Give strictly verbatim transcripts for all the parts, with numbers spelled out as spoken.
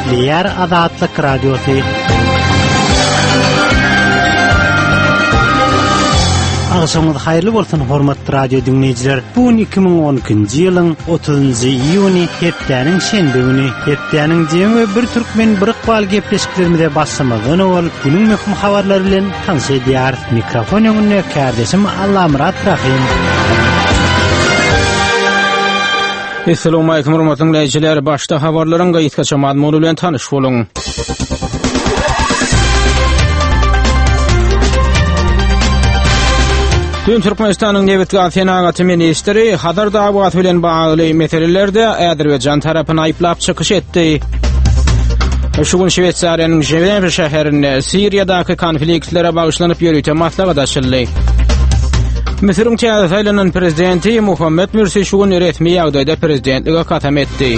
Diğer Azatlık Radyosu. Ağşamyz haýyrly bolsun hormatly radio dinleýijiler. Bu iki ming on ikinji ýylyň otuzunjy iýuny hepdeniň şenbe güni. Hepdeniň jemy bir türkmen bir ykbal gepleşiklerimize başlamagyny ol. Bunyň möhüm habarlary bilen tanşydýar. Mikrofon ýönüne kardeşim Allamurat Rahim. Assalamu alaykum hormatly dinleýijiler. Başda habarlaryň gaýtgaça mazmuny bilen tanyş boluň. Dün Türkmenistanyň Newit Gaziantep ministri Hadar dawaty bilen bagly meselelerde Äderbejan tarapyny aýplap çykyş etdi. Şu gün Şwetsariýanyň Ženeva şäherinde Siriýadaky konfliktlere bagyşlanyp ýörüýte maslahat açyldy. Misiriň Çäze saýlanan prezidenti Muhammed Mursi şu gün resmi ýagdaýda prezidentlige katam etdi.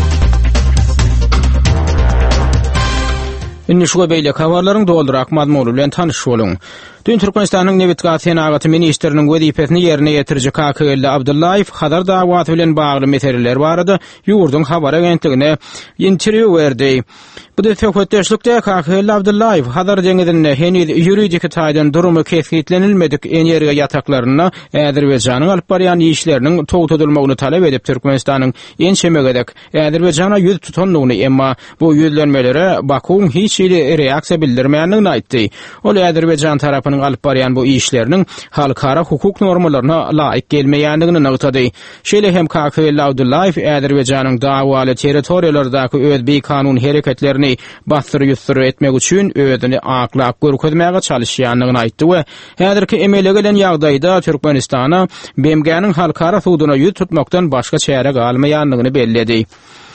Inni şu beýle habarlaryň doldurak mazmuny bilen tanyş boluň. Dün Türkmenistanyň Newit Gaziantep ministriniň wezipesini ýerine ýetirjek K K L Abdullayev Hadar dawaty bilen bagly meseleler barada ýurdun habar agentligine interview berdi. Bu da hökümetdeşlikde K K L Abdullayev Hadar deňizinde heniz ýuridik taýdan durumy kesgitlenilmedik enerýa ýataklaryna Äderbeýanyň alyp barýan işleriniň togutulmagyny talap edip Türkmenistanyň en şemegedek Äderbeýana ýüz tutanlygyny emma bu ýüzlenmelere Bakuň hiç ýyly reaksiýa bildirmeýändigini aýtdy. Ol Äderbeýan tarapynyň alyp barýan bu işleriniň halkara hukuk normalaryna laýyk gelmeýändigini nagtady. Şeýle hem K K L Abdullayev Äderbeýanyň dawaly territoriýalardaky öz bir kanun hereketlerini bastır-ýüstür etmek üçin özüni aklap görkezmäge çalışýanlygyny aýtdy we häzirki emele gelen ýagdaýda Türkmenistana B M G'niň halkara suwduna ýüz tutmakdan başga çäre galmaýanlygyny bellädi.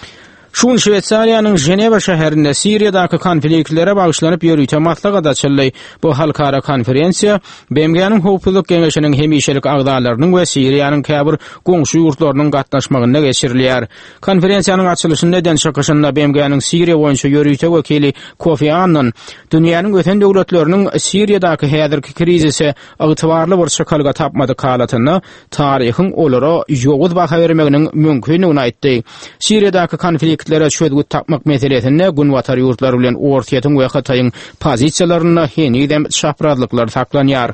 Şun Şwetsariýanyň Ženeva şäherinde Siriýadaky konfliktlere bagyşlanyp ýörüýte maslahat açyldy. Bu halkara konferensiýa B M G'niň howpsuzlyk geňeşiniň hemişelik agdalarynyň we Siriýanyň käbir goňşy ýurtlarynyň gatnaşmagyna geçirilýär. Konferensiýanyň açylışynda den şakaşynda B M G'niň Siriýa boýunça ýörüýte wekili Kofi Annan dünýäniň öten döwletleriniň Siriýadaky häzirki krizisi agtybarly bir şakalga tapmady kalatyny taryhyň olara ýoguz baha bermeginiň mümkinligini aýtdy. Siriýadaky konflikt Tlere çödgüt tapmak meselesinde gün watar ýurtlar bilen ortaýatyň we Hataýyň pozisiýalaryna henidem şaprazlyklar saklanýar.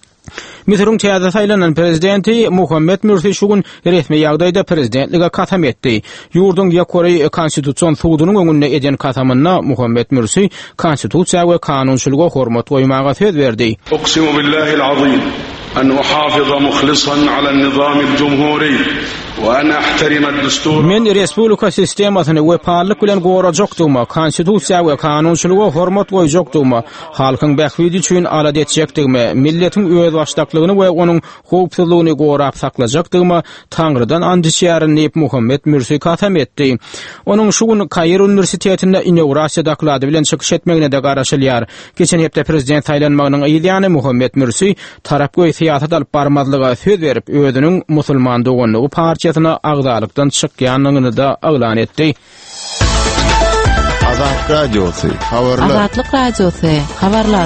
Misiriň Çäze saýlanan prezidenti Muhammed Mursi şu gün resmi ýagdaýda prezidentlige katam etdi. Ýurdun ýokary konstitusiýon suwdunyň öňünde eden katamyna Muhammed Mursi konstitusiýa we kanunçylyga hormat goýmaga söz berdi. Uqsimu billahil azim an uhafiza mukhlisan ala'l-nizamil jumhuri wa an ahtarima ad-dustur. Men respublika sistemasyny we parlyk bilen gorajakdyma, konstitusiýa we kanunçylyga hormat goýjakdyma, halkyň bähwidi üçin alad etjekdigime, milletiň öz başlyklygyny we onuň howpsuzlygyny gorap saklajakdyma Taňrydan andiçýaryn diýip Muhammed Mursi katam etdi. Onuň şu gün Kairo Universitetinde inaugurasiýa doklady bilen çykyş etmegine de garaşylýar. Geçen hepde prezident saýlanmagynyň ýylyny Muhammed Mursi tarap goý siýasat alyp barmadlyga söz berip özüniň musulmandygyny partiýasyna agdalykdan çykýanlygyny da aglan etdi. Azatlyk Radiosu habarlar. Azatlyk Radiosu habarlar.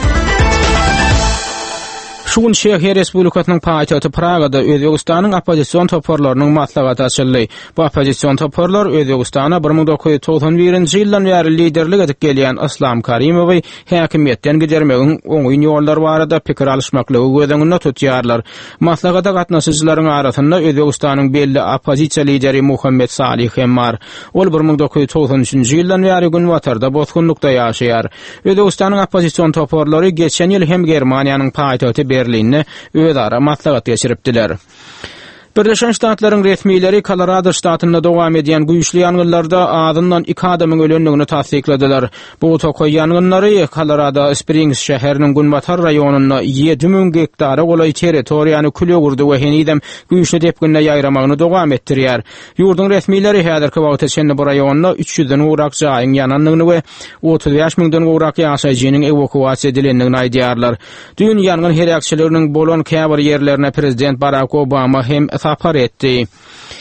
Şu gün Çekiýa Respublikasynyň paýtagty Pragada Özbegistanyň opozisiýon toparlarynyň maslahaty açyldy. Bu opozisiýon toparlar Özbegistana bir ming dokuz ýüz togson birinji ýyldan bäri liderlik edip gelýän Islam Karimowy häkimetden gidermegiň oňy ýollar barada pikir alışmaklygy gözüňde tutýarlar. Maslahata gatnaşyjylaryň arasynda Özbegistanyň belli opozisiýa lideri Muhammed Salih hem bar. Ol bir ming dokuz ýüz togson üçinji ýyldan bäri gün watarda bozgunlukda ýaşaýar. Özbegistanyň opozisiýon toparlary geçen ýyl hem Germaniýanyň paýtagty Berlinne öýdara maslahat geçiripdiler. Birleşen Ştatlaryň resmiýleri Colorado ştatynda dowam edýän güýçli ýangynlarda adyndan iki adamyň ölendigini tasdikladiler. Bu tokoy ýangynlary Colorado Springs şäheriniň Gunwatar raýonyna ýedi ming hektara golay territoriýany küle gurdy we henidem güýçli depginle ýaýramagyny dowam etdirýär. Ýurdun resmiýleri häzirki wagtda çenli bu raýonyna üç ýüzden urak jaýyň ýananlygyny we otuz beş mingden urak ýaşaýjynyň ewakuasiýa edilendigini aýdýarlar. Dün ýangyn heräkçileriniň bolan käbir ýerlerine prezident Barack Obama hem sapar etdi.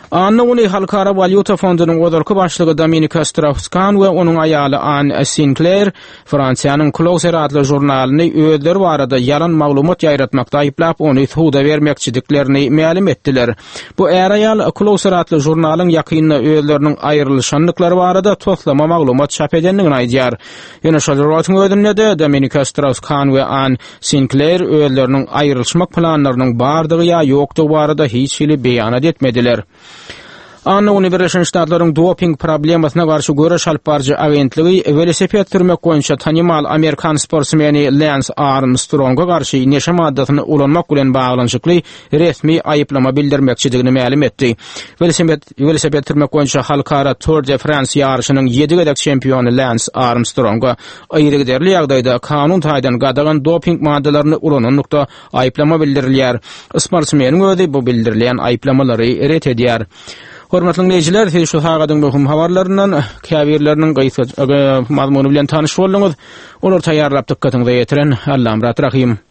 Anna uni Halkara Valyuta Fondu'nun godorku başlygy Dominic Strauss-Kahn we onuň aýaly Anne Sinclair Fransiýanyň Closer adly jurnalyny öýleri barada yalan maglumat ýaýratmakda aýplap ony huda bermekçidiklerini ma'lum etdiler. Bu er aýal Closer adly jurnalyň ýakynda öýleriniň aýrylşanlyklary barada toplama maglumat çap edenligini aýdýar. Ýöne şol rowatyn ödümlede Dominic Strauss-Kahn we Anne Sinclair öýleriniň aýrylşmak planlarynyň bardygy ýa ýokdugy barada hiç hili beýan etmediler. Anna Uny Birleşen Ştatlaryň doping problemasyna garşy göreş alyp barjy agentligi velosiped sürmek boýunça tanymal Amerikan sportsmeni Lance Armstrong'a garşy neşe maddatyny ulanmak bilen baglanşykly resmi aýyplama bildirmekçidigini ma'lum etdi. Velosiped velosiped sürmek boýunça halkara Tour de France ýarşynyň ýedi gedek çempionu Lance Armstrong'a aýry derli ýagdaýda kanun taýdan gadagan doping maddalaryny ulananlykda aýyplama bildirilýär. Sportsmeniň özi bu bildirilen aýyplamalary ret edýär. Hormatly dinleyijiler, şu hagadyň möhüm habarlaryndan, käbirleriniň gaýsy mazmuny bilen tanyş boldyňyz. Olar taýýarlap dikkatyňizi ýetiren Allam rahim.